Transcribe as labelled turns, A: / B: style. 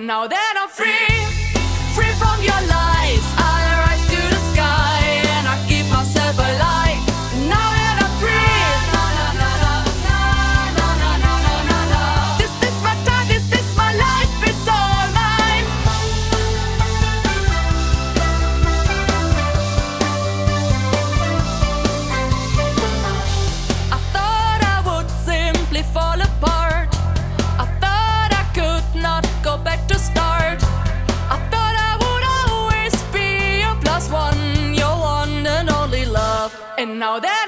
A: And now that I'm free, free from your lies, I rise to the sky and I keep myself alive. Now that I'm free, this is my time, this is my life, it's all mine. I thought I would simply fall apart. I thought I could not go back to start. I thought I would always be your plus one, your one and only love. And now that